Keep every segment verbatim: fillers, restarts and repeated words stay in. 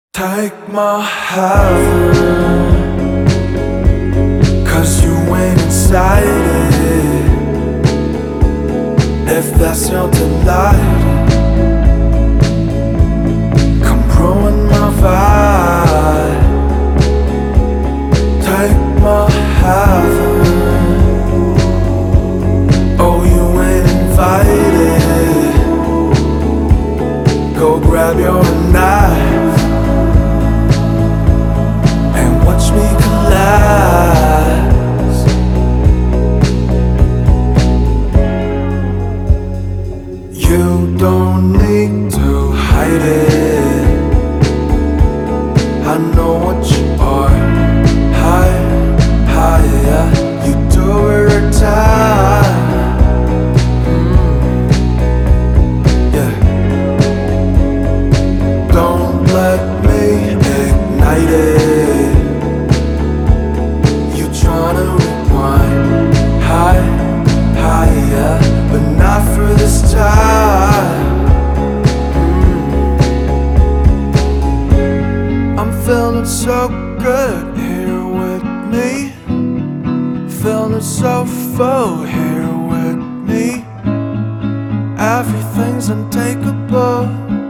Take my heaven, 'cause you ain't inside it. If that's your delight, come ruin my vibe. Take my heaven, oh you ain't invited. Go grab your knife and watch me collapse. You don't need to hide it. I know what you are. High, higher. You do it every time. mm. Yeah. Don't let me ignite it. You tryna rewind. High, higher, but not for this time. mm. I'm feeling so good here with me. Feeling so full here with me. Everything's untakeable.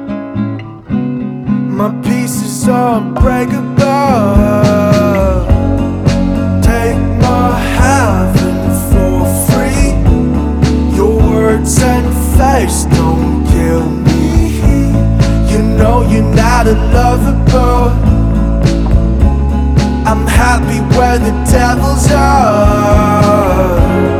My pieces are unbreakable. Take my heaven for free. Your words and face don't kill me. You know you're not unlovable. I'm happy where the devils are.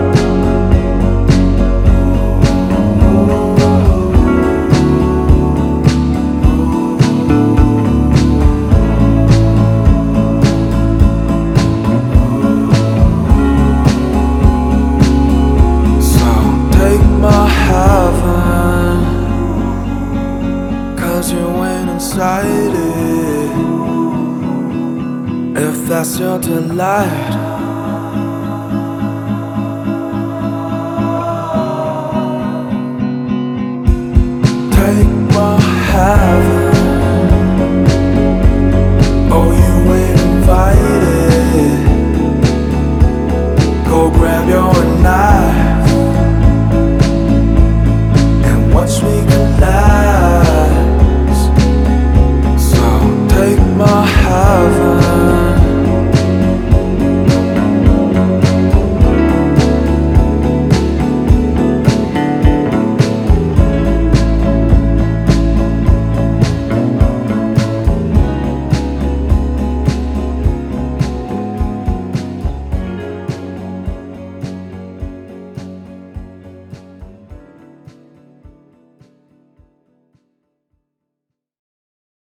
So take my heaven, 'cause you ain't inside it. If that's your delight, take my heaven.